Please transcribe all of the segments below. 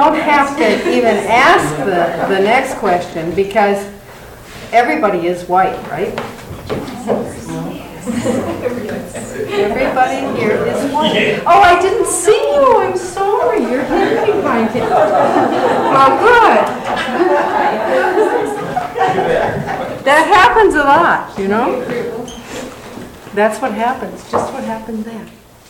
don't have to even ask the next question because everybody is white, right? Everybody here is white. Oh, I didn't see you. I'm sorry. You're hidden behind it. Well, good. That happens a lot, you know? That's what happens. Just what happened then.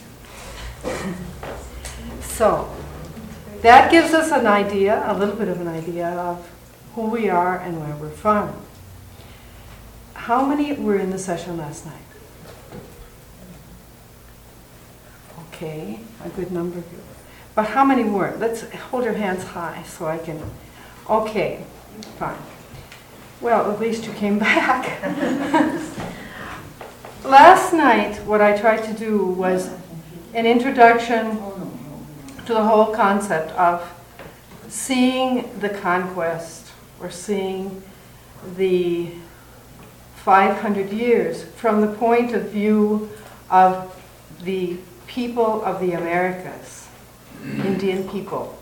So, that gives us an idea, a little bit of an idea of who we are and where we're from. How many were in the session last night? Okay, a good number of you. But how many weren't? Let's hold your hands high so I can... Okay, fine. Well, at least you came back. Last night, what I tried to do was an introduction to the whole concept of seeing the conquest or seeing the 500 years from the point of view of the people of the Americas, Indian people.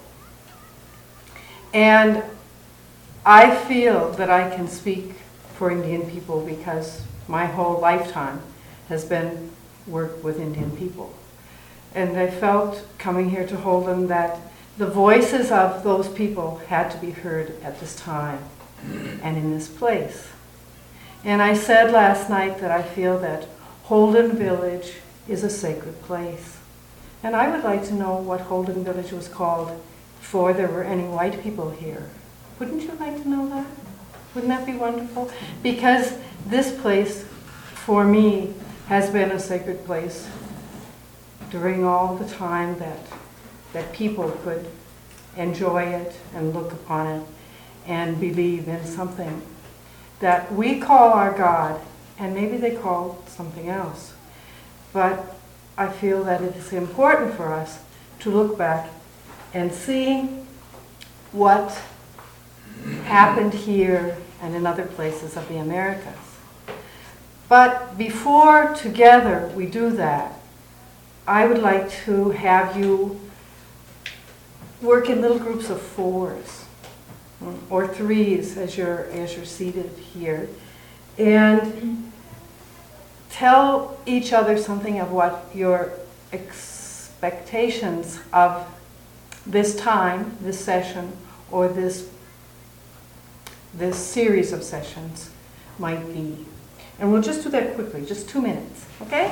And I feel that I can speak for Indian people because my whole lifetime has been work with Indian people. And I felt coming here to Holden that the voices of those people had to be heard at this time and in this place. And I said last night that I feel that Holden Village is a sacred place. And I would like to know what Holden Village was called before there were any white people here. Wouldn't you like to know that? Wouldn't that be wonderful? Because this place, for me, has been a sacred place during all the time that people could enjoy it and look upon it and believe in something that we call our God, and maybe they call something else. But I feel that it is important for us to look back and see what happened here and in other places of the Americas. But before together we do that, I would like to have you work in little groups of 4s or 3s as you're seated here, and tell each other something of what your expectations of this time, this session, or this series of sessions might be. And we'll just do that quickly, just 2 minutes, okay?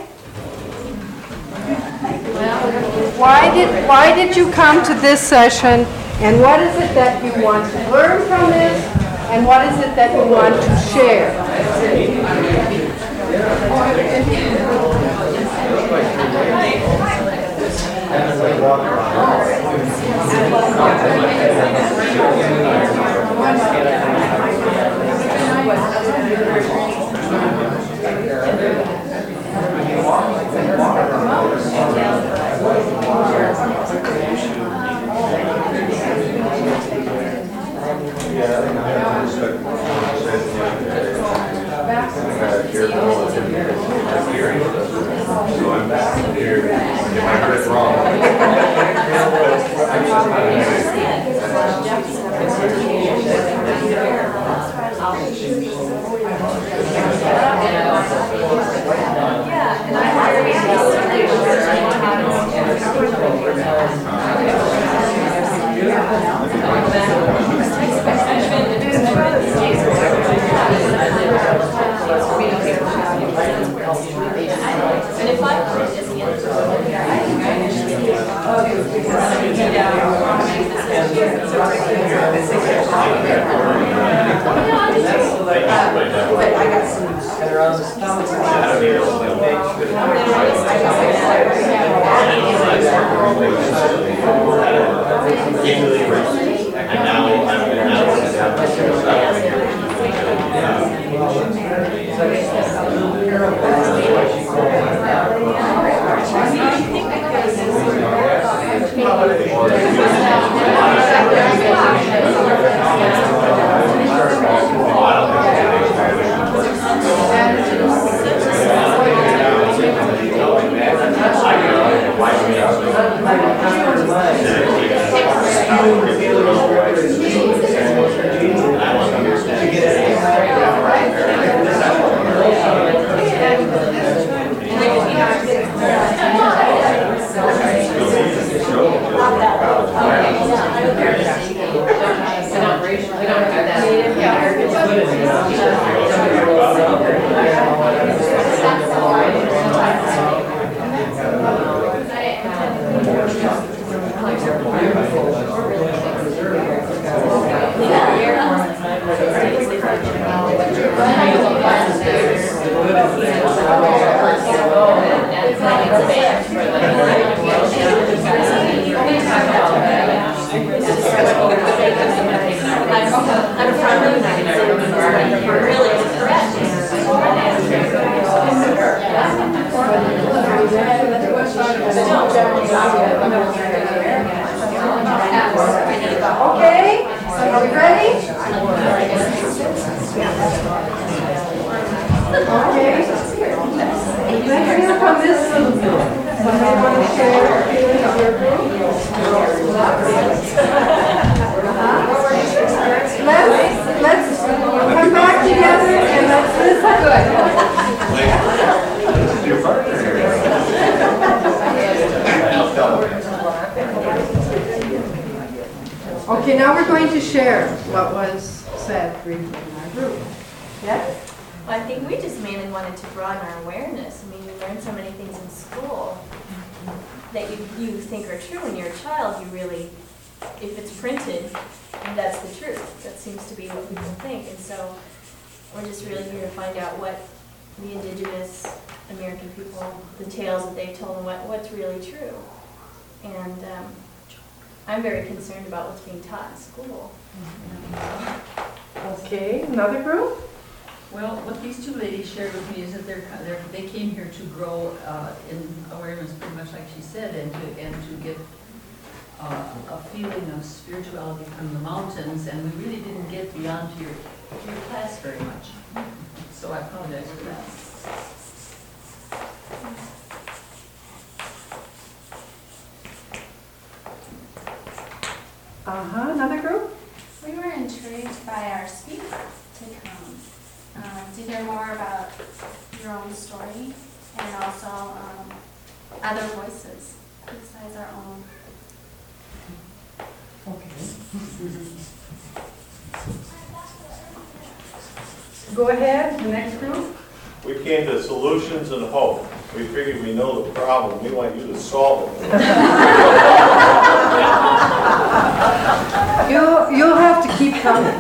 Why did you come to this session, and what is it that you want to learn from this, and what is it that you want to share? Okay, are we ready? Okay. Let's hear from this little group. Somebody want to share a feeling of your group? Let's come back together and let's listen. Good. This is your partner here. Okay, now we're going to share what was said briefly in our group. Yes? Well, I think we just mainly wanted to broaden our awareness. I mean, you learn so many things in school that you think are true when you're a child. You really, if it's printed, that's the truth. That seems to be what people think. And so we're just really here to find out what the indigenous American people, the tales that they've told, and what's really true. And I'm very concerned about what's being taught in school. Okay, another group? Well, what these two ladies shared with me is that they came here to grow in awareness, pretty much like she said, and to get a feeling of spirituality from the mountains, and we really didn't get beyond your class very much. So I apologize for that. Another group? We were intrigued by our speaker to come to hear more about your own story and also other voices besides our own. Okay. Go ahead, the next group. We came to solutions and hope. We figured we know the problem. We want you to solve it. You'll have to keep coming.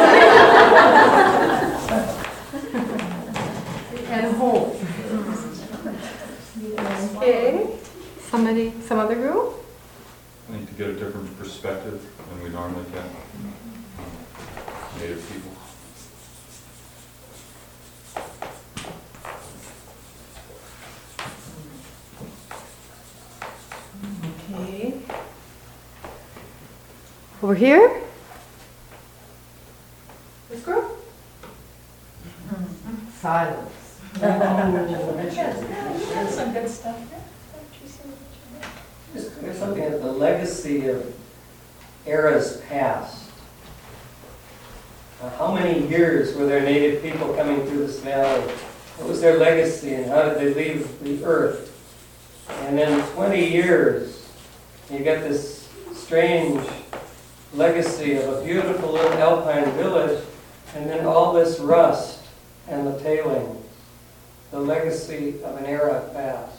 And hope. Okay. Some other group? I think to get a different perspective than we normally get. Native people. Okay. Over here? This group? Silence. That's some good stuff. There's something of the legacy of eras past. How many years were there native people coming through this valley? What was their legacy and how did they leave the earth? And then 20 years, you get this strange legacy of a beautiful little alpine village and then all this rust and the tailings. The legacy of an era past.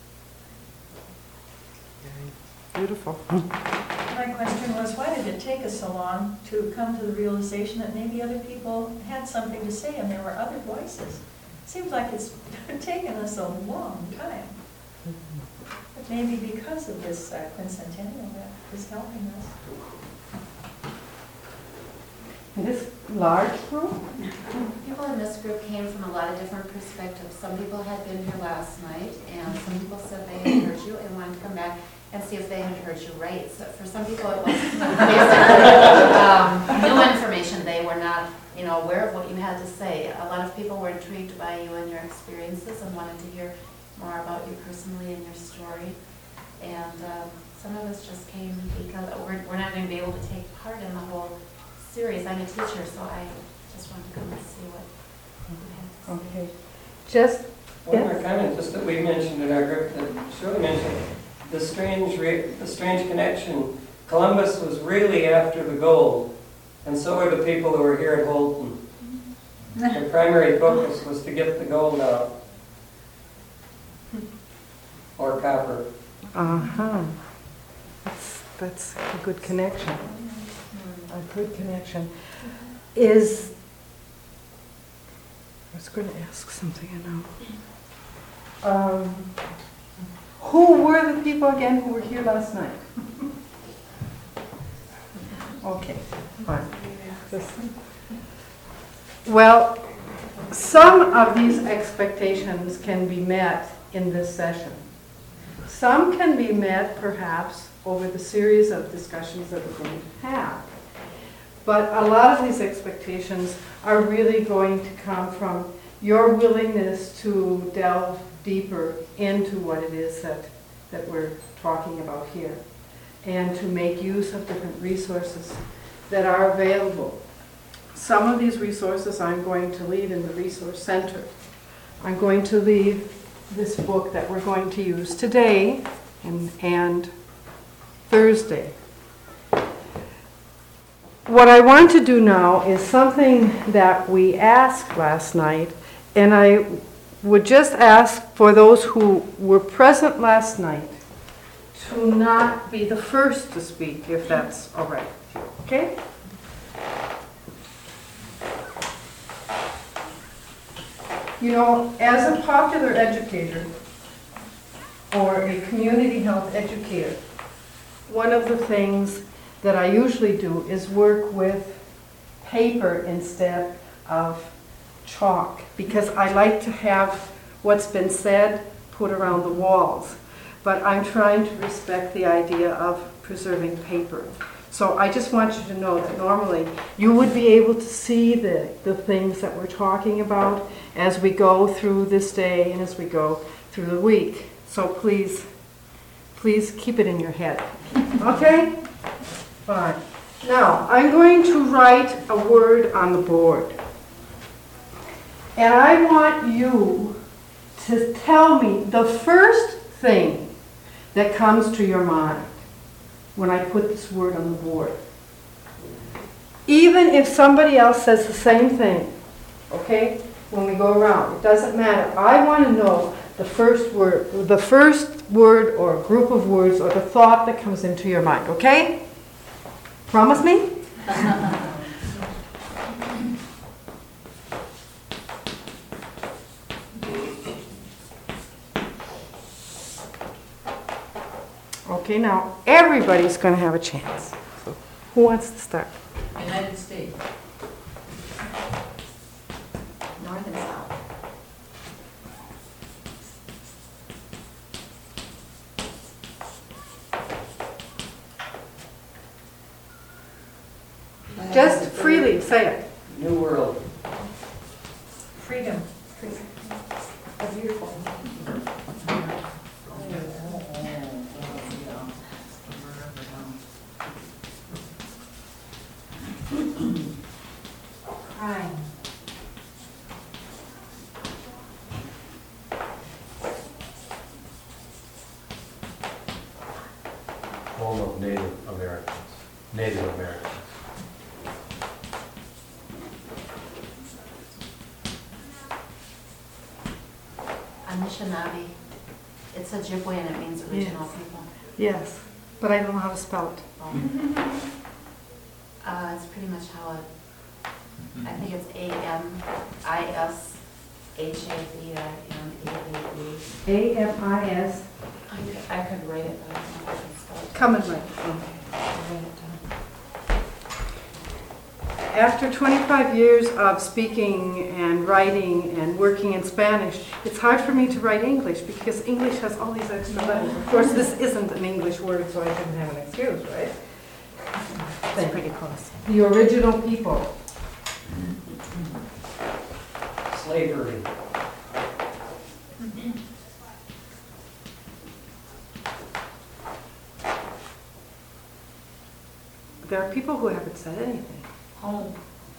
Beautiful. My question was, why did it take us so long to come to the realization that maybe other people had something to say and there were other voices? Seems like it's taken us a long time. But maybe because of this quincentennial that is helping us. This large group? People in this group came from a lot of different perspectives. Some people had been here last night, and some people said they had heard you and wanted to come back and see if they had heard you right. So for some people it was basically new information. They were not, aware of what you had to say. A lot of people were intrigued by you and your experiences and wanted to hear more about you personally and your story. And some of us just came because we're not going to be able to take part in the whole series. I'm a teacher, so I just want to come and see what you had to say. Okay. Just, One more comment, just that we mentioned in our group, that Shirley mentioned, the strange connection. Columbus was really after the gold, and so are the people who are here at Holton. Their primary focus was to get the gold out, or copper. uh-huh. That's a good connection. A good connection. was going to ask something, I know. Who were the people again who were here last night? Okay, fine. Well, some of these expectations can be met in this session. Some can be met, perhaps, over the series of discussions that we're going to have. But a lot of these expectations are really going to come from your willingness to delve deeper into what it is that we're talking about here, and to make use of different resources that are available. Some of these resources I'm going to leave in the Resource Center. I'm going to leave this book that we're going to use today and Thursday. What I want to do now is something that we asked last night, and I would just ask for those who were present last night to not be the first to speak, if that's all right with you, okay? You know, as a popular educator or a community health educator, one of the things that I usually do is work with paper instead of chalk, because I like to have what's been said put around the walls. But I'm trying to respect the idea of preserving paper. So I just want you to know that normally you would be able to see the things that we're talking about as we go through this day and as we go through the week. So please keep it in your head. Okay? Fine. Now, I'm going to write a word on the board. And I want you to tell me the first thing that comes to your mind when I put this word on the board. Even if somebody else says the same thing, okay, when we go around, it doesn't matter. I want to know the first word or group of words or the thought that comes into your mind, okay? Promise me? Okay, now everybody's going to have a chance. So who wants to start? United States. North and south. Just freely say it. New World. Freedom. A beautiful. Crime. Home of Native Americans. Native Americans. Anishinaabe. It's Ojibwe and it means original people. Yes, but I don't know how to spell it. It's pretty much how it, I think it's A-M-I-S-H-A-B-I-N-A-B-E. A-M-I-S. I could write it, but I don't know if I can spell it. Come and write. I'll write it down. After 25 years of speaking and writing and working in Spanish, it's hard for me to write English because English has all these extra letters. Of course, this isn't an English word, so I didn't have an excuse, right? It's pretty close. The original people. Slavery. There are people who haven't said anything. Home.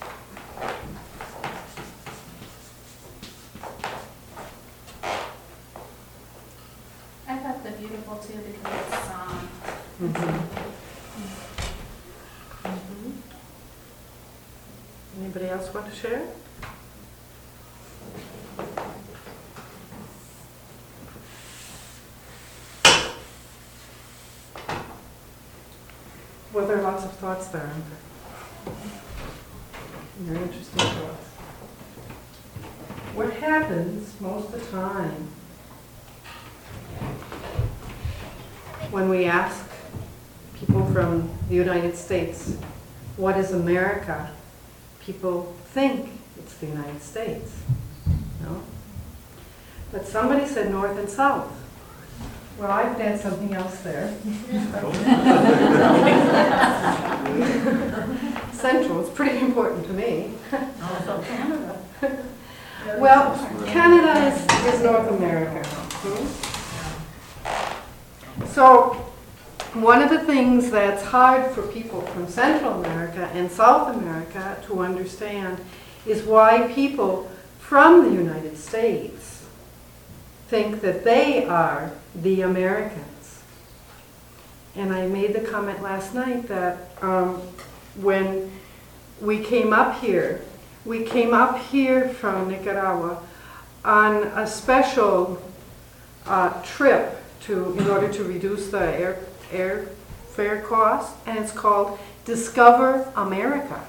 I thought the beautiful too because it's song. Anybody else want to share? Well, there are lots of thoughts there, aren't there? Very interesting thoughts. what happens most of the time when we ask people from the United States, what is America? People think it's the United States, no? But somebody said North and South. Well, I've add something else there. Central is pretty important to me. Also Canada. Well, Canada is North America. So, one of the things that's hard for people from Central America and South America to understand is why people from the United States think that they are the Americans. And I made the comment last night that when we came up here from Nicaragua on a special trip in order to reduce the airfare cost, and it's called Discover America.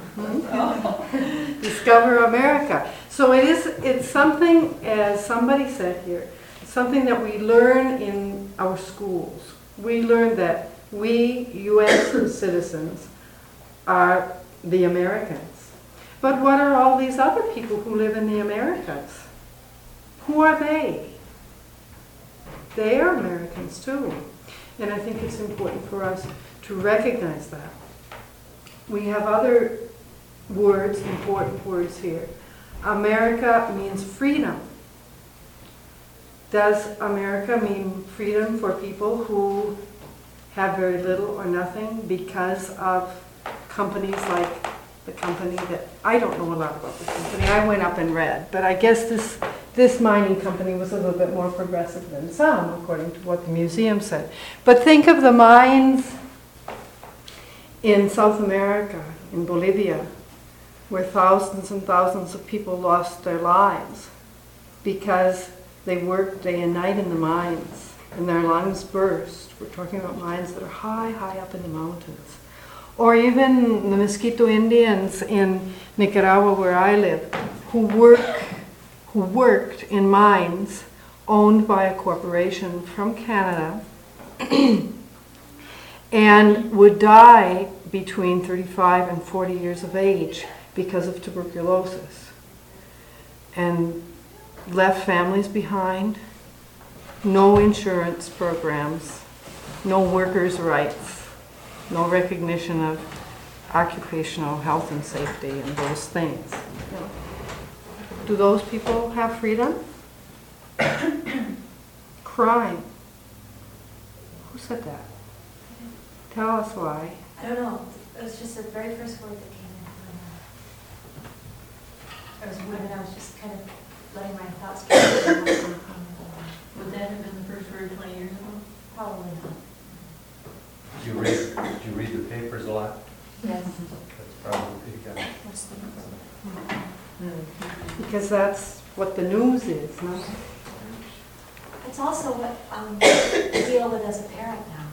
Discover America. So it's something, as somebody said here, something that we learn in our schools. We learn that we, U.S. citizens, are the Americans. But what are all these other people who live in the Americas? Who are they? They are Americans too. And I think it's important for us to recognize that. We have other words, important words here. America means freedom. Does America mean freedom for people who have very little or nothing because of companies like the company that, I don't know a lot about the company, I went up and read, but I guess this mining company was a little bit more progressive than some, according to what the museum said. But think of the mines in South America, in Bolivia, where thousands and thousands of people lost their lives because they worked day and night in the mines and their lungs burst. We're talking about mines that are high, high up in the mountains. Or even the Mosquito Indians in Nicaragua, where I live, who worked in mines owned by a corporation from Canada and would die between 35 and 40 years of age because of tuberculosis, and left families behind, no insurance programs, no workers' rights, no recognition of occupational health and safety and those things. Do those people have freedom? Crime. Who said that? Tell us why. I don't know. It was just the very first word that came into my mind. I was just kind of letting my thoughts go. Would that have been the first word 20 years ago? Probably not. Did you read the papers a lot? Yes. That's probably good. Because that's what the news is, no? It's also what I deal with as a parent now.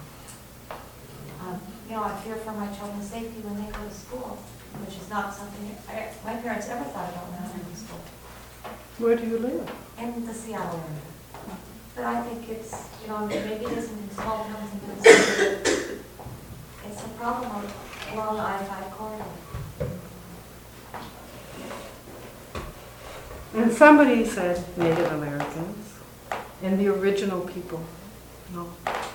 I fear for my children's safety when they go to school, which is not something my parents ever thought about when I went to school. Where do you live? In the Seattle area. But I think it's, maybe it isn't in small towns in Minnesota, but it's a problem along the I-5 corridor. And somebody said Native Americans and the original people. No.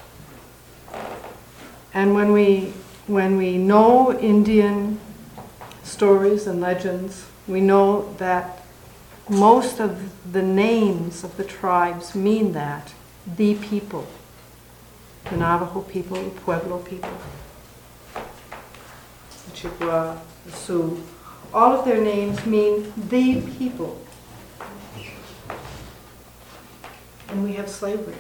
And when we know Indian stories and legends, we know that most of the names of the tribes mean that, the people. The Navajo people, the Pueblo people, the Chippewa, the Sioux, all of their names mean the people. And we have slavery.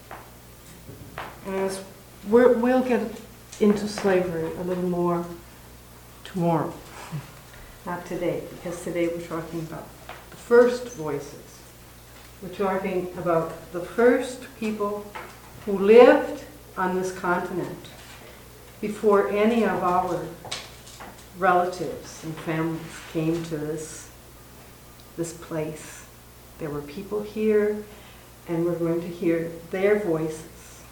And we'll get into slavery a little more tomorrow. Not today, because today we're talking about the first voices. We're talking about the first people who lived on this continent before any of our relatives and families came to this place There were people here, and we're going to hear their voices.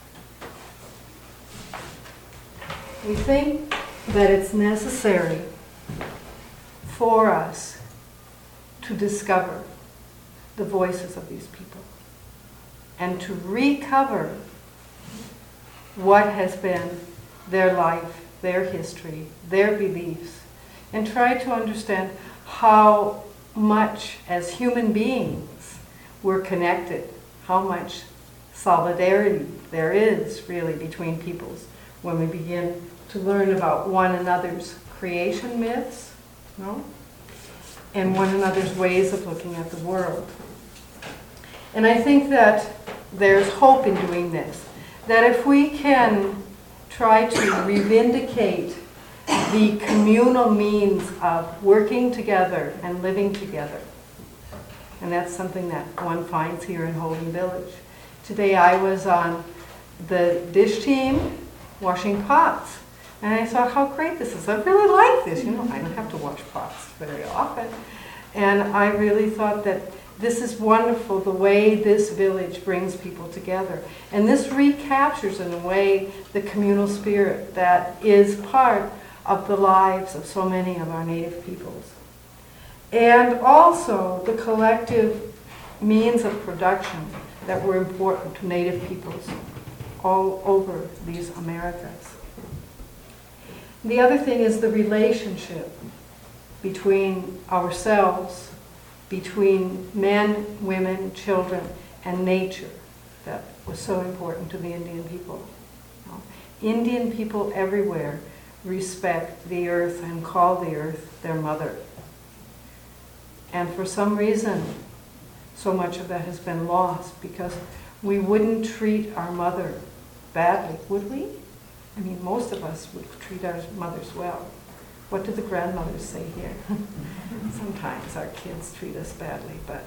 We think that it's necessary for us to discover the voices of these people and to recover what has been their life, their history, their beliefs, and try to understand how much as human beings we're connected, how much solidarity there is really between peoples when we begin to learn about one another's creation myths, no? And one another's ways of looking at the world. And I think that there's hope in doing this, that if we can try to revindicate the communal means of working together and living together. And that's something that one finds here in Holden Village. Today I was on the dish team washing pots. And I thought, how great this is. I really like this. You know, I don't have to wash pots very often. And I really thought that this is wonderful, the way this village brings people together. And this recaptures, in a way, the communal spirit that is part of the lives of so many of our native peoples. And also the collective means of production that were important to native peoples all over these Americas. The other thing is the relationship between ourselves, between men, women, children, and nature that was so important to the Indian people. Indian people everywhere respect the earth and call the earth their mother. And for some reason, so much of that has been lost because we wouldn't treat our mother badly, would we? I mean, most of us would treat our mothers well. What do the grandmothers say here? Sometimes our kids treat us badly, but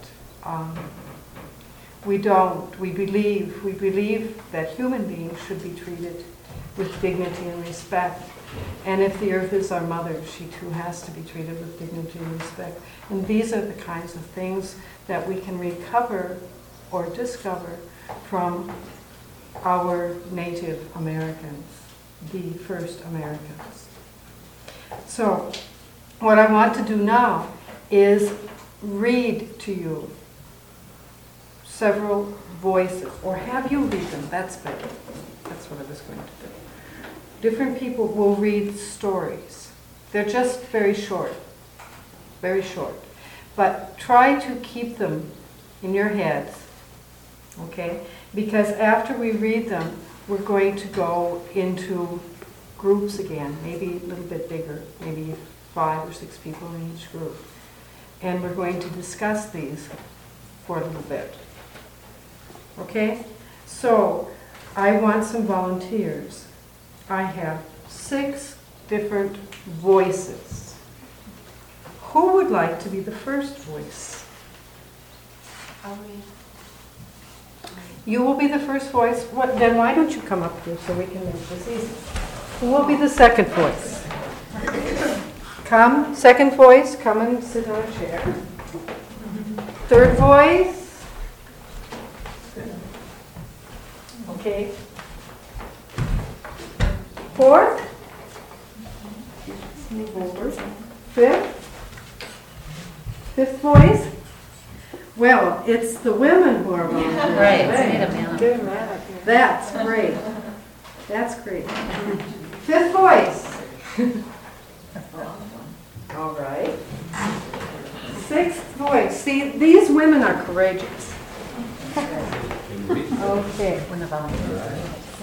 we don't. We believe that human beings should be treated with dignity and respect. And if the earth is our mother, she too has to be treated with dignity and respect. And these are the kinds of things that we can recover or discover from our Native Americans, the first Americans. So, what I want to do now is read to you several voices, or have you read them, that's better. That's what I was going to do. Different people will read stories. They're just very short, but try to keep them in your heads, okay? Because after we read them, we're going to go into groups again, maybe a little bit bigger, maybe 5 or 6 people in each group. And we're going to discuss these for a little bit. Okay? So, I want some volunteers. I have 6 different voices. Who would like to be the first voice? I'll read. You will be the first voice. Then why don't you come up here so we can make this easy? Who will be the second voice? Come, second voice, come and sit on a chair. Third voice. Okay. Fourth. Move over. Fifth voice. Well, it's the women who are volunteering. Right, we need a man. That's great. That's great. Fifth voice. All right. Sixth voice. See, these women are courageous. Okay. When the volunteer.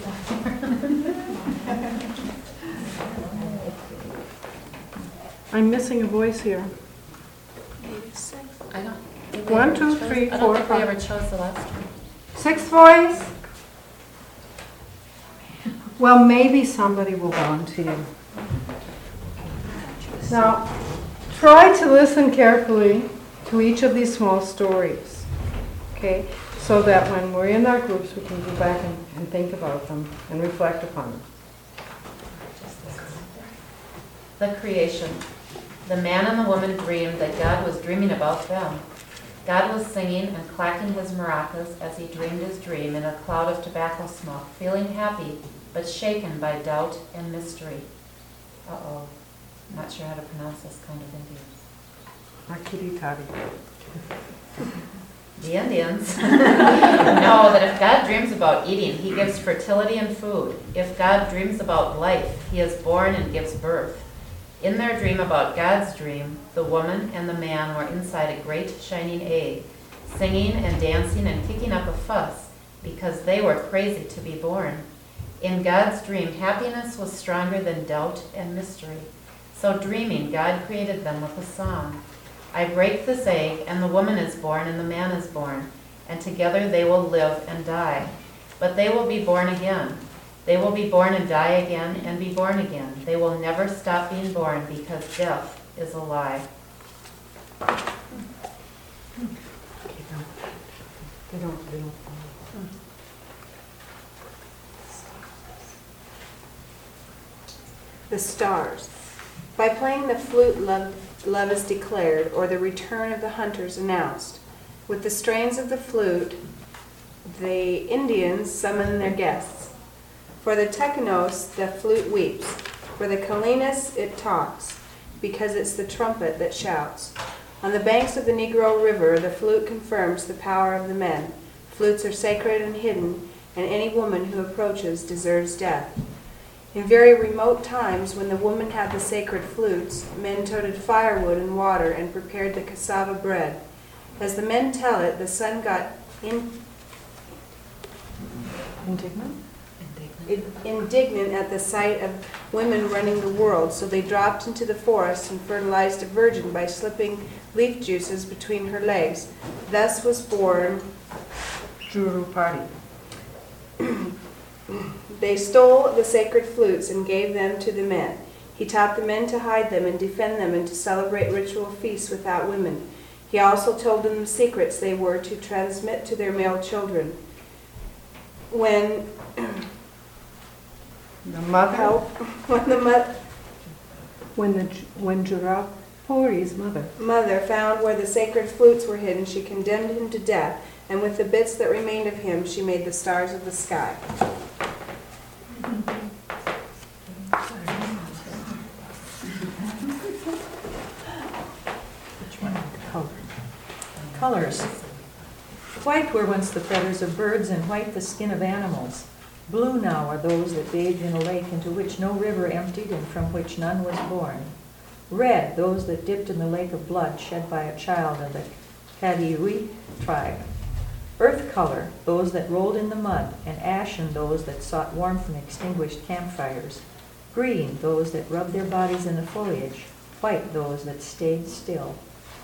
I'm missing a voice here. I don't. 1, 2, 3, 4, I don't think we 5. ever chose the last one. Sixth voice. Well, maybe somebody will volunteer. Now, try to listen carefully to each of these small stories, okay? So that when we're in our groups, we can go back and think about them and reflect upon them. The creation. The man and the woman dreamed that God was dreaming about them. God was singing and clacking his maracas as he dreamed his dream in a cloud of tobacco smoke, feeling happy but shaken by doubt and mystery. Uh-oh, not sure how to pronounce this kind of Indian. Makiri-tari. The Indians know that if God dreams about eating, he gives fertility and food. If God dreams about life, he is born and gives birth. In their dream about God's dream, the woman and the man were inside a great shining egg, singing and dancing and kicking up a fuss because they were crazy to be born. In God's dream, happiness was stronger than doubt and mystery. So dreaming, God created them with a song. I break this egg, and the woman is born, and the man is born, and together they will live and die. But they will be born again. They will be born and die again, and be born again. They will never stop being born, because death is a lie. They don't. The stars. By playing the flute, love is declared, or the return of the hunters announced. With the strains of the flute, the Indians summon their guests. For the Tecanos, the flute weeps. For the Colinas, it talks, because it's the trumpet that shouts. On the banks of the Negro River, the flute confirms the power of the men. Flutes are sacred and hidden, and any woman who approaches deserves death. In very remote times, when the women had the sacred flutes, men toted firewood and water and prepared the cassava bread. As the men tell it, the sun got indignant at the sight of women running the world, so they dropped into the forest and fertilized a virgin by slipping leaf juices between her legs. Thus was born Jurupari. They stole the sacred flutes and gave them to the men. He taught the men to hide them and defend them and to celebrate ritual feasts without women. He also told them the secrets they were to transmit to their male children. When Jurupari's mother found where the sacred flutes were hidden, she condemned him to death, and with the bits that remained of him, she made the stars of the sky. Colors. White were once the feathers of birds, and white the skin of animals. Blue now are those that bathed in a lake into which no river emptied and from which none was born. Red, those that dipped in the lake of blood shed by a child of the Kadiri tribe. Earth color, those that rolled in the mud, and ashen, those that sought warmth in extinguished campfires. Green, those that rubbed their bodies in the foliage. White, those that stayed still.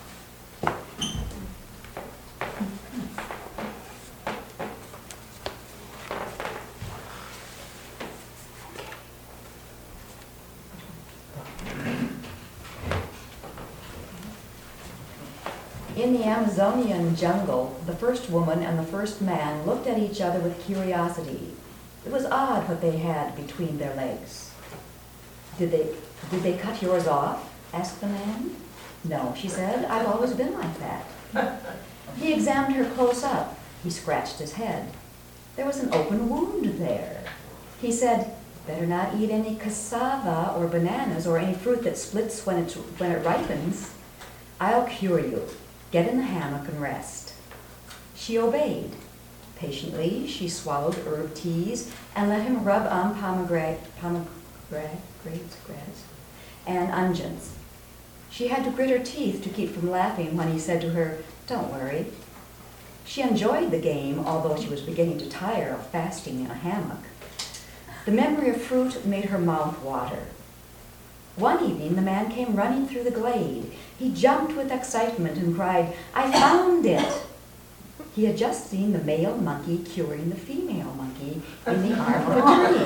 In the Amazonian jungle, the first woman and the first man looked at each other with curiosity. It was odd what they had between their legs. Did they cut yours off? Asked the man. No, she said, I've always been like that. He examined her close up. He scratched his head. There was an open wound there. He said, better not eat any cassava or bananas or any fruit that splits when it ripens. I'll cure you. Get in the hammock and rest. She obeyed. Patiently, she swallowed herb teas and let him rub on pomegranates and unguents. She had to grit her teeth to keep from laughing when he said to her, don't worry. She enjoyed the game, although she was beginning to tire of fasting in a hammock. The memory of fruit made her mouth water. One evening, the man came running through the glade. He jumped with excitement and cried, I found it! He had just seen the male monkey curing the female monkey in the arm of a tree.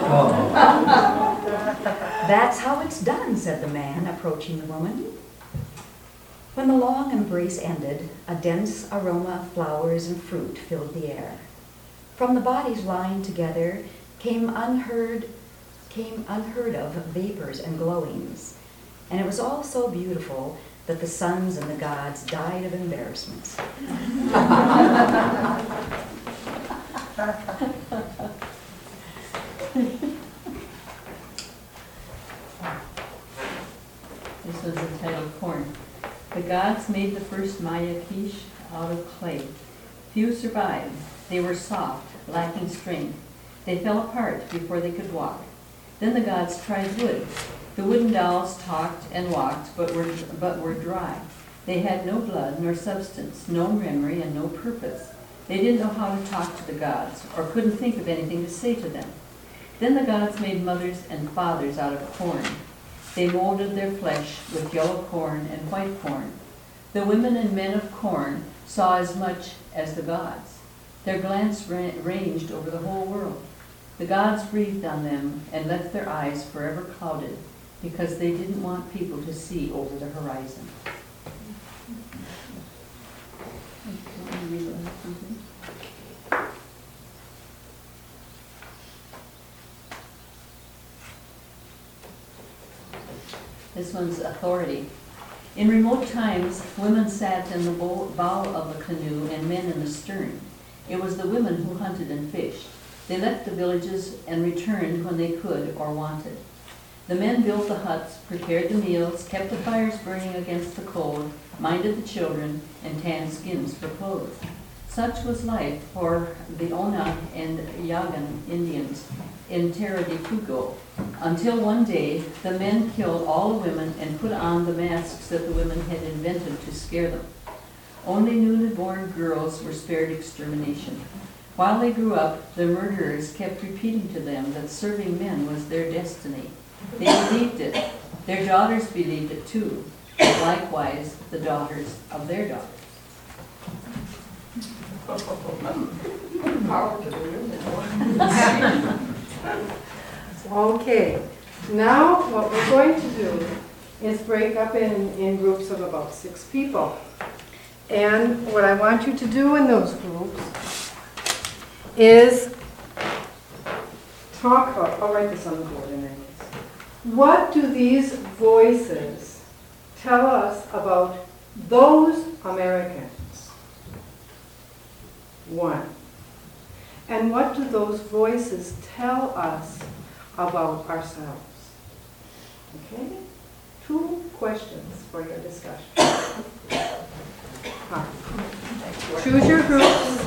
That's how it's done, said the man, approaching the woman. When the long embrace ended, a dense aroma of flowers and fruit filled the air. From the bodies lying together came unheard of vapors and glowings, and it was all so beautiful that the sons and the gods died of embarrassments. This was entitled Corn. The gods made the first Maya quiche out of clay. Few survived. They were soft, lacking strength. They fell apart before they could walk. Then the gods tried wood. The wooden dolls talked and walked, but were dry. They had no blood nor substance, no memory and no purpose. They didn't know how to talk to the gods, or couldn't think of anything to say to them. Then the gods made mothers and fathers out of corn. They molded their flesh with yellow corn and white corn. The women and men of corn saw as much as the gods. Their glance ranged over the whole world. The gods breathed on them and left their eyes forever clouded because they didn't want people to see over the horizon. This one's authority. In remote times, women sat in the bow of the canoe and men in the stern. It was the women who hunted and fished. They left the villages and returned when they could or wanted. The men built the huts, prepared the meals, kept the fires burning against the cold, minded the children, and tanned skins for clothes. Such was life for the Ona and Yagan Indians in Terra de Fuego, until one day the men killed all the women and put on the masks that the women had invented to scare them. Only newly born girls were spared extermination. While they grew up, the murderers kept repeating to them that serving men was their destiny. They believed it. Their daughters believed it too. Likewise, the daughters of their daughters. Okay, now what we're going to do is break up in groups of about 6 people. And what I want you to do in those groups is talk about, I'll write this on the board in any case. What do these voices tell us about those Americans? 1. And what do those voices tell us about ourselves? Okay? 2 questions for your discussion. Choose your groups.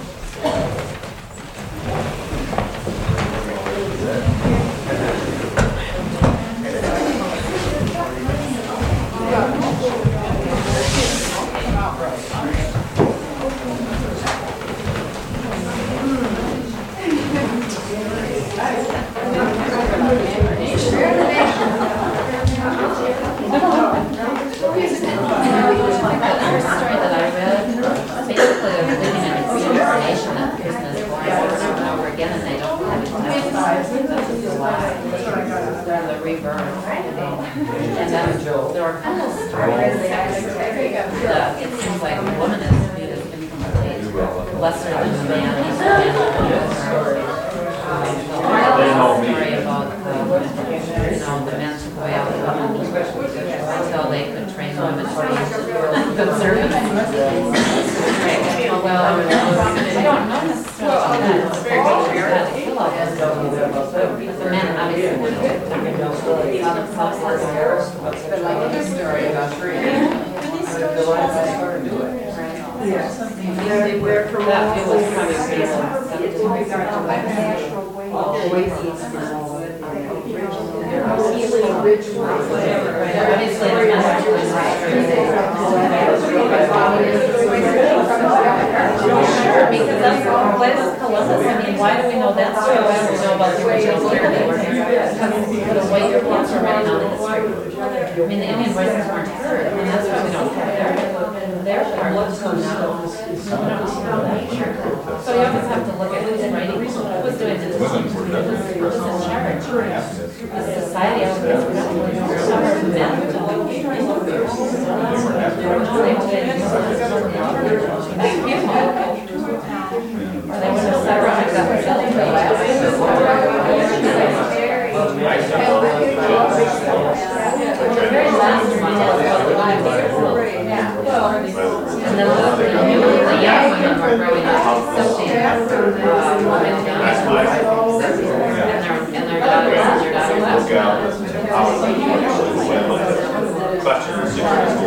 growing up accepting women and That's my their daughters and their daughters. look out how it's question the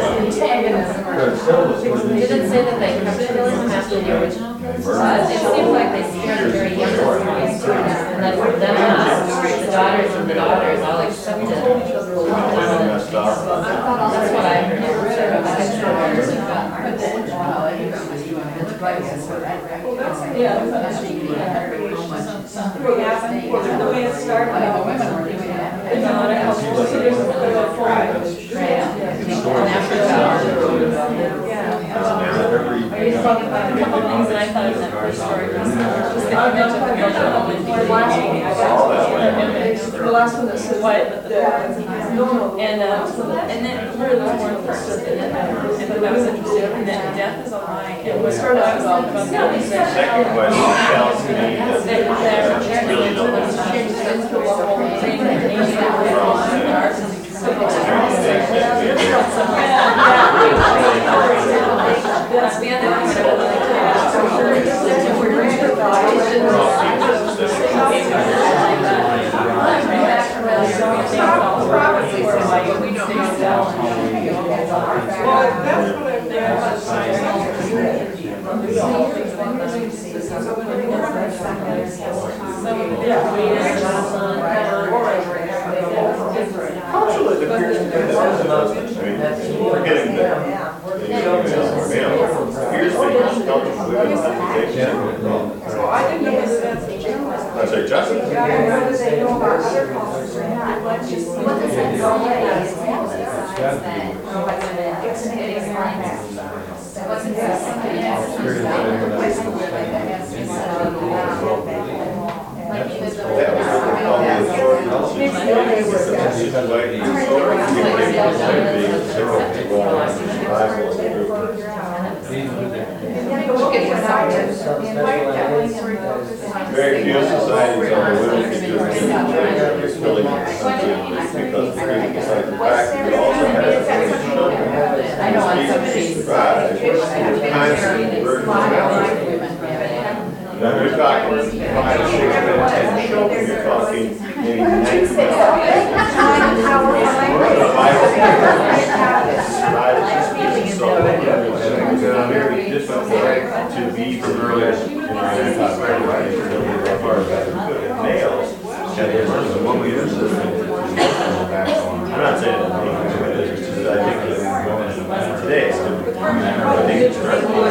Did it say that they kept them after the original principal? It seemed like they started very young students, and then the daughters and the daughters all accepted. That's what I heard. The way it started, the women were doing it. A couple things that I thought of that first story was the last one that says what, and then where the more first, and that was interesting, and then death is a lie, and we started out about second question tells me that really don't culturally, it appears to be that was an husband. I mean, forgetting that here's the culture we have to take. I didn't know that. I say, Justin? Yeah, I know that they know about other cultures or not. Let's just. What does that Very few societies on the women can do this. Really, because the freedom besides the fact that we also have children. I know on some cases. Now you're talking 5, 6, 10 children, you're talking maybe 90 very difficult to be familiar in our males. I'm not saying that it's just that I think that today it's different. I think it's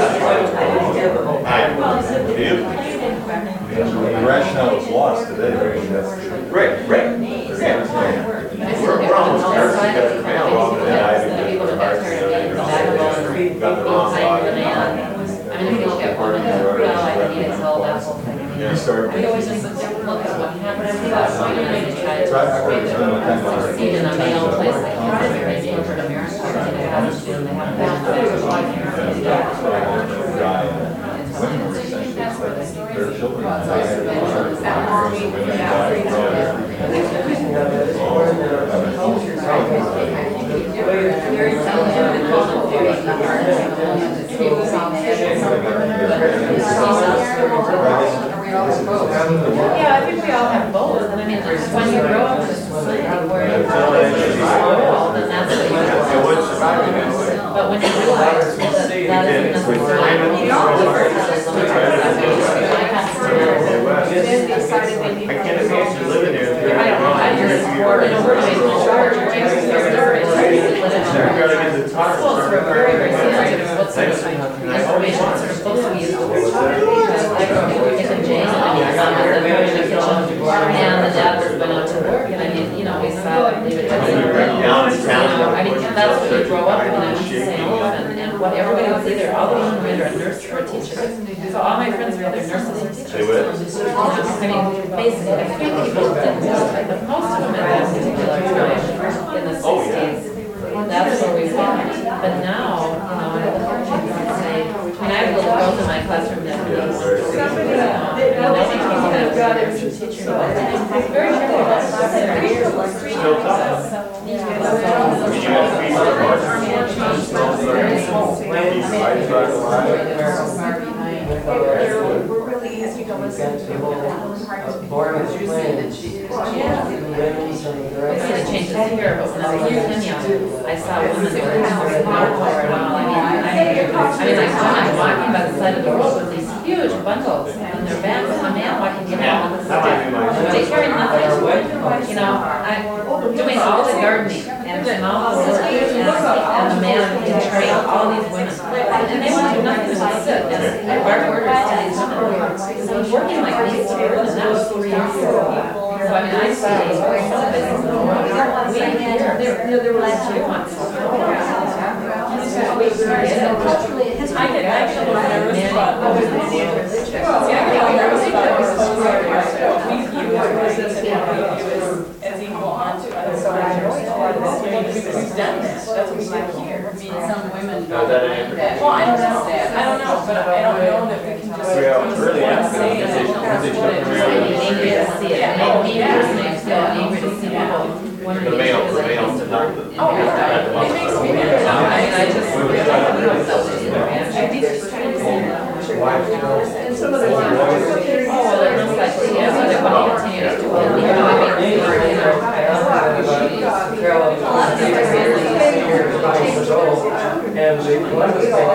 The rationale is lost today. right. We're almost because the male and I think that we're hard to got the wrong thought. I mean, if you look at women, well, I think it's all that whole thing. You start. We always just look at what happens to us when you try to succeed in a male place like corporate America, they have to do, they have Women were essentially their children. Yeah, I think we all have both. And I mean, when you grow up in a society where you're then that's what you do. But when you realize that that isn't necessarily I can't imagine living there. I don't know, I just, we're doing schools are very, very sensitive to what's information are supposed to be used. Because I grew up in James and my son was in the kitchen, and the dad was went out to work, and I mean, you know, we saw David Hudson. I mean, that's what you grow up in, and and what everybody was either, all the women were either a nurse or a teacher. So all my friends were either nurses or teachers. They would? I mean, basically, a few people didn't, but most of them at that particular time, in the 60s, that's where we went. But now, you know, I look at people and say, I mean, I have little girls in my classroom that they want to see, and nobody talks about it as a teacher, but I'm very careful about what they're here. Still tough. We're really easy to listen to. Born with planes. Limbs and the rest. It changes here, but when I was in Kenya, I saw women that were not poor at all. I mean, like, I'm walking by the side of the road with these huge bundles in their bags, and a man walking in all this stuff. They carry nothing. You know, I'm doing all the gardening and all the work, and the man carrying all these women. And they would do nothing but sit and bark orders to these women. So I was working like these two, and that was 3 years ago. So I mean, I see some business in the world. We here, there were last 2 months. I get actually nervous about as equal onto others. So we've done this. That's what we do here. I mean, some women. Now, is that an information? Well, I don't know, but I don't know that we can just. Yeah, really, that's the say organization. Angry to see it. Me personally, I'm still angry to see people. The male, not the. It makes me mad. I mean, I just. And some of the. Oh, well, it looks like, yeah, but it will continue to, you know, I mean, and the one was like,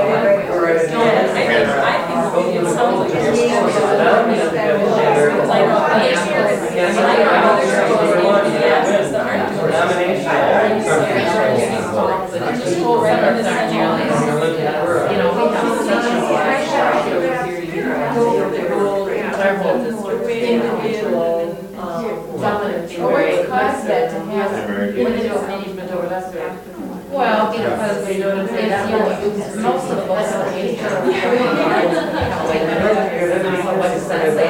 well, because if you, most of the books are Asian. What does that say?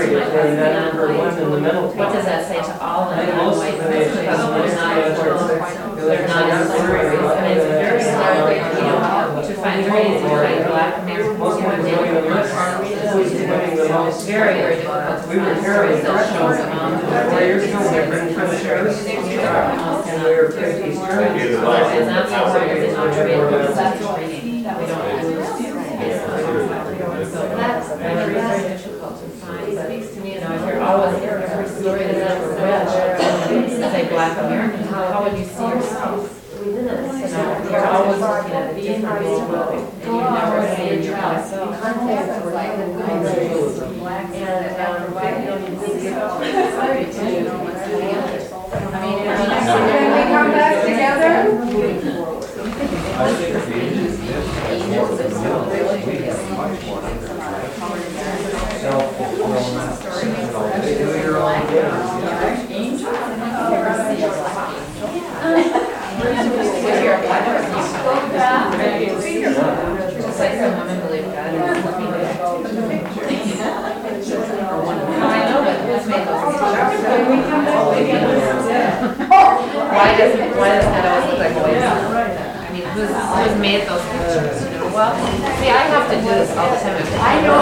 What does that say to all the non-white people? Because they're not as serious. I mean, it's very hard, you know, to find very easy to find black Americans who are dealing with it's very, very difficult to find stories that show them on the and that's why we're in our training. We don't so that's very, very difficult to find. But, you know, if you're always, every story that's ever read, say Black American, how would you see yourself? You know, you're always looking at a different world, and you never see yourself. Can we come back together? Just like some women believe God. I know, but who's made those why does that always look like boys? I mean, who's made those pictures? You know? Well, see, I have to do this all the time. I know.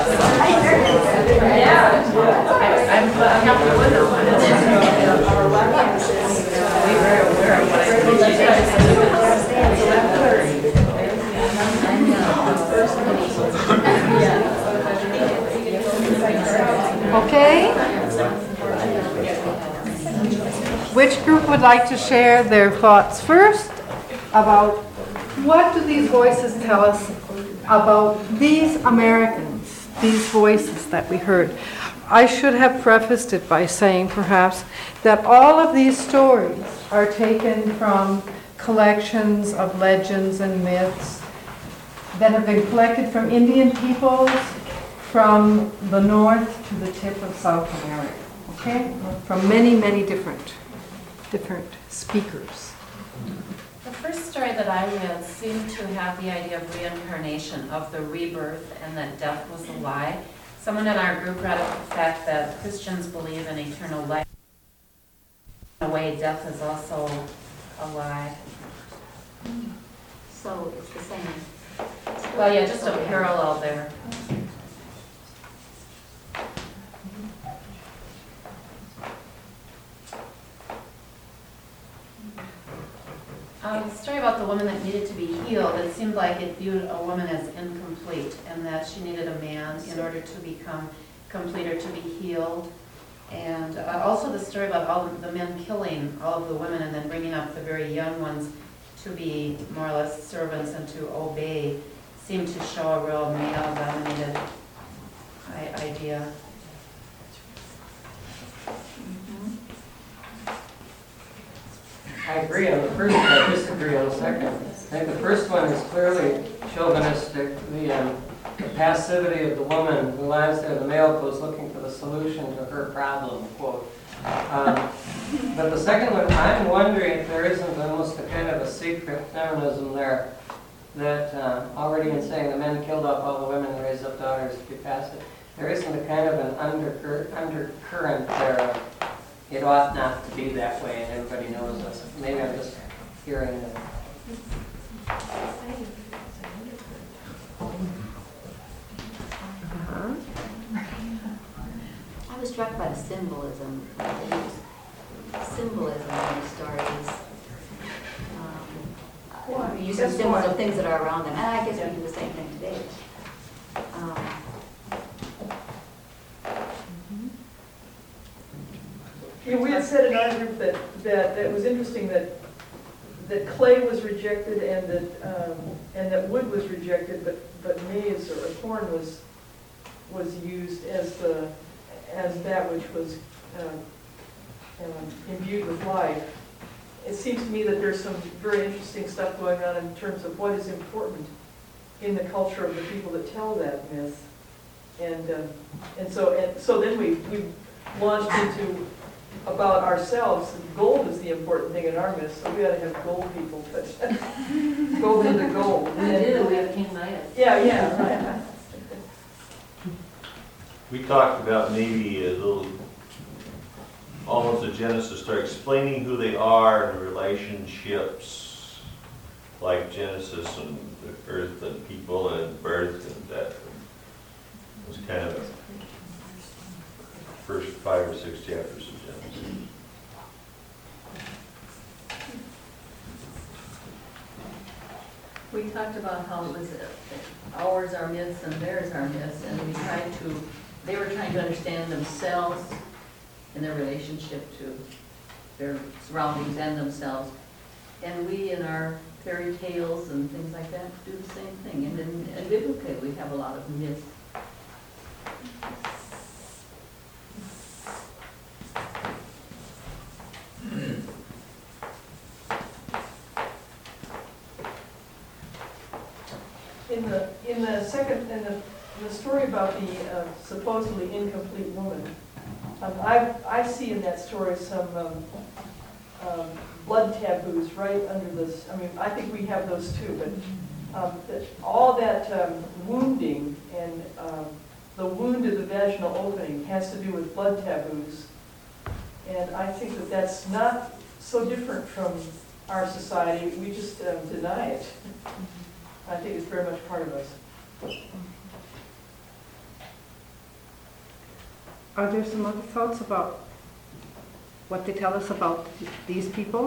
Yeah. I have to wonder when it's be very aware of what I Okay. Which group would like to share their thoughts first about what do these voices tell us about these Americans, these voices that we heard? I should have prefaced it by saying perhaps that all of these stories are taken from collections of legends and myths that have been collected from Indian peoples from the north to the tip of South America, okay? From many, many different speakers. The first story that I read seemed to have the idea of reincarnation, of the rebirth, and that death was a lie. Someone in our group read the fact that Christians believe in eternal life. In a way, death is also a lie. So it's the same. Well, yeah, just a parallel there. story about the woman that needed to be healed, it seemed like it viewed a woman as incomplete and that she needed a man in order to become complete or to be healed. And also the story about all the men killing all of the women and then bringing up the very young ones to be more or less servants and to obey seemed to show a real male-dominated idea. I agree on the first one, I disagree on the second. I think the first one is clearly chauvinistic, the passivity of the woman who lies there, the male goes looking for the solution to her problem, quote. But the second one, I'm wondering if there isn't almost a kind of a secret feminism there, that already in saying the men killed off all the women and raised up daughters to be passive, there isn't a kind of an undercurrent there of it ought not to be that way and everybody knows us. Maybe I'm just hearing it. I was struck by the symbolism in these stories. We use some symbols of things that are around them, and I guess we do the same thing today. Yeah, we had said in our group that it was interesting that clay was rejected and that wood was rejected, but maize or corn was used as that which was imbued with life. It seems to me that there's some very interesting stuff going on in terms of what is important in the culture of the people that tell that myth, and so then we launched into about ourselves. Gold is the important thing in our myth, so we ought to have gold people, but gold into gold. We do, we have King Midas. Yeah, right. We talked about maybe a little, almost a Genesis, start explaining who they are and relationships, like Genesis and the earth and people and birth and death. It was kind of the first 5 or 6 chapters of Genesis. We talked about how it was ours are myths and theirs are myths, and they were trying to understand themselves and their relationship to their surroundings and themselves. And we, in our fairy tales and things like that, do the same thing. And in biblically, we have a lot of myths. In the story about the supposedly incomplete woman, I see in that story some blood taboos right under this. I mean, I think we have those too, but all that wounding and the wound of the vaginal opening has to do with blood taboos, and I think that that's not so different from our society. We just deny it. I think it's very much part of us. Are there some other thoughts about what they tell us about these people?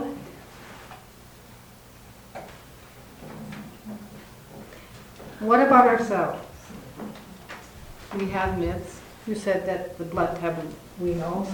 What about ourselves? We have myths. You said that the blood taboo, we know.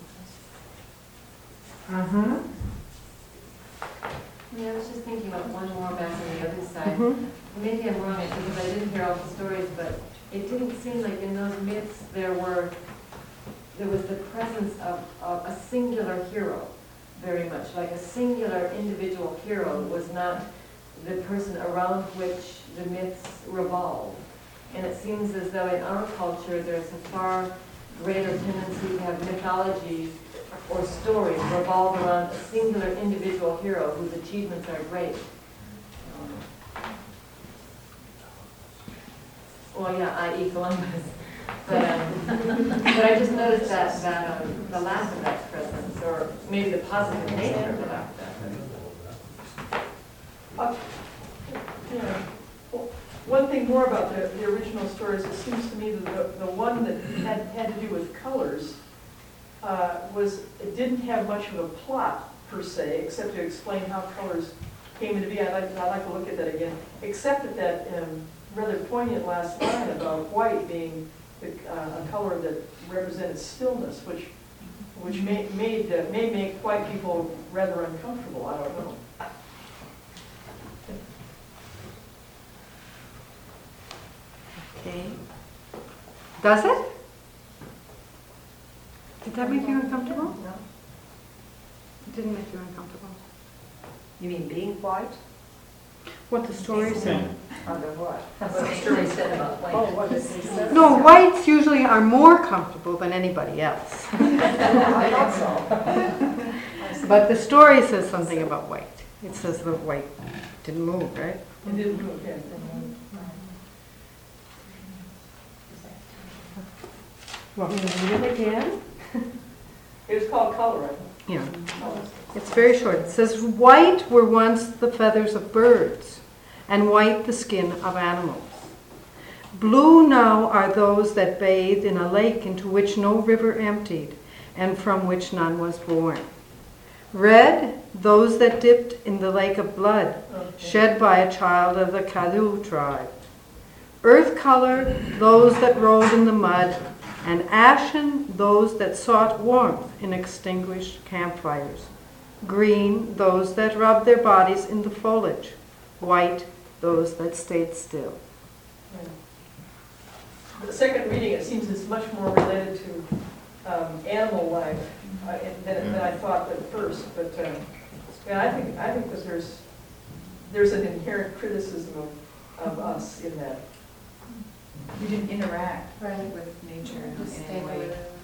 Yeah, I was just thinking about one more back on the other side. Maybe I'm wrong because I didn't hear all the stories, but it didn't seem like in those myths there was the presence of a singular hero, very much. Like a singular individual hero was not the person around which the myths revolve. And it seems as though in our culture there's a far greater tendency to have mythology or stories revolve around a singular individual hero whose achievements are great. Well, yeah, i.e. Columbus. But I just noticed that the lack of that presence, or maybe the positive nature of the lack of that. One thing more about the original stories, it seems to me that the one that had to do with colors it didn't have much of a plot per se, except to explain how colors came into being. I'd like to look at that again, except that rather poignant last line about white being a color that represented stillness, which may make white people rather uncomfortable. I don't know. Okay. Does it? Did that make you uncomfortable? No. It didn't make you uncomfortable. You mean being white? What the story said. Or the what? What the story said about white. Oh, what does it say? No, whites usually are more comfortable than anybody else. I thought so. But the story says something about white. It says that white didn't move, right? It didn't move, yeah. Want me to read it again? It was called color, I think. Yeah. It's very short. It says, white were once the feathers of birds, and white the skin of animals. Blue now are those that bathed in a lake into which no river emptied, and from which none was born. Red, those that dipped in the lake of blood, shed by a child of the Kadu tribe. Earth color, those that rolled in the mud, and ashen, those that sought warmth in extinguished campfires. Green, those that rubbed their bodies in the foliage. White, those that stayed still. The second reading, it seems, is much more related to animal life than I thought at first. But yeah, I think that there's an inherent criticism of us in that. You didn't interact Right. with nature in Just any stay way. with it.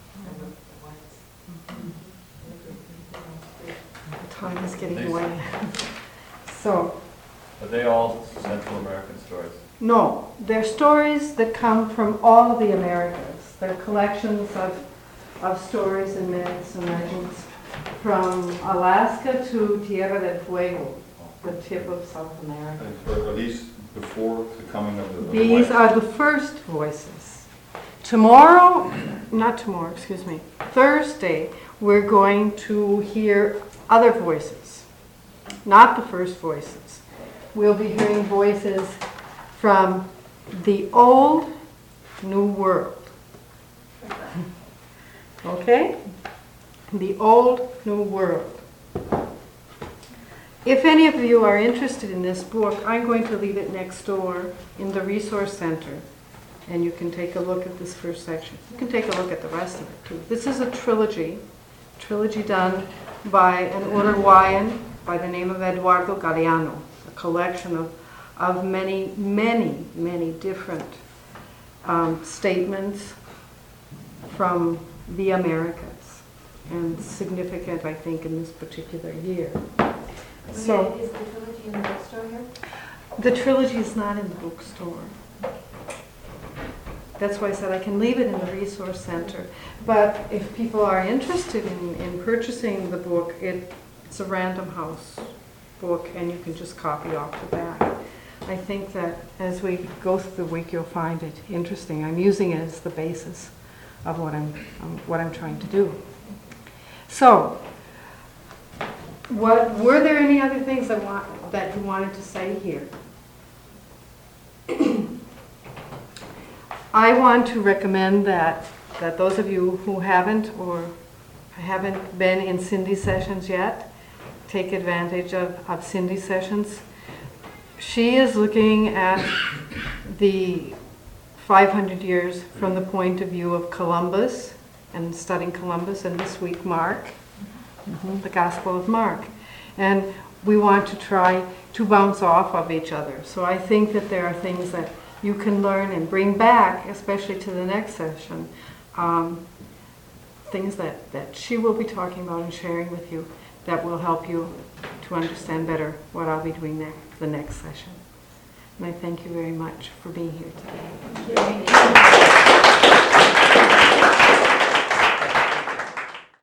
Time is getting away. So, Are they all Central American stories? no, they're stories that come from all of the Americas. They're collections of stories and myths and legends from Alaska to Tierra del Fuego, the tip of South America. Are these before the coming of the These white? are the first voices. Thursday, we're going to hear other voices, not the first voices. We'll be hearing voices from the old New World. Okay? The old New World. If any of you are interested in this book, I'm going to leave it next door in the Resource Center, and you can take a look at this first section. You can take a look at the rest of it too. This is a trilogy done by an Uruguayan by the name of Eduardo Galeano, a collection of many, many, many different statements from the Americas, and significant, I think, in this particular year. So, Is the trilogy in the bookstore here? the trilogy is not in the bookstore. That's why I said I can leave it in the Resource Center. But if people are interested in purchasing the book, it's a Random House book, and you can just copy off the back. I think that as we go through the week, you'll find it interesting. I'm using it as the basis of what I'm trying to do. So, were there any other things that you wanted to say here? I want to recommend that those of you who haven't been in Cindy sessions yet, take advantage of Cindy sessions. She is looking at the 500 years from the point of view of Columbus and studying Columbus, and this week Mark, the Gospel of Mark. And we want to try to bounce off of each other. So I think that there are things that you can learn and bring back, especially to the next session, things that she will be talking about and sharing with you that will help you to understand better what I'll be doing the next session. And I thank you very much for being here today.